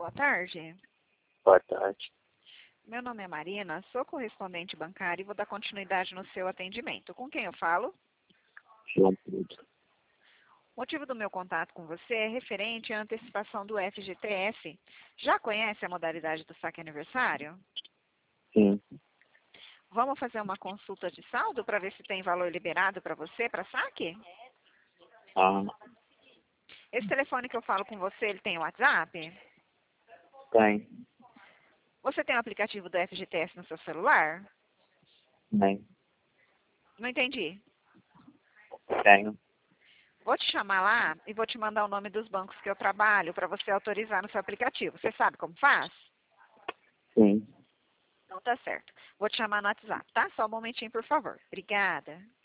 boa tarde. Boa tarde. Meu nome é Marina, sou correspondente bancária e vou dar continuidade no seu atendimento. Com quem eu falo? João Pedro. O motivo do meu contato com você é referente à antecipação do FGTS. Já conhece a modalidade do saque aniversário? Sim. Vamos fazer uma consulta de saldo para ver se tem valor liberado para você para saque? Ah, Esse telefone que eu falo com você, ele tem WhatsApp? tem. Você tem o aplicativo do FGTS no seu celular? Nem. Não entendi. Tenho. Vou te chamar lá e vou te mandar o nome dos bancos que eu trabalho para você autorizar no seu aplicativo. Você sabe como faz? Sim. Então tá certo. Vou te chamar no WhatsApp, tá? Só um momentinho, por favor. Obrigada.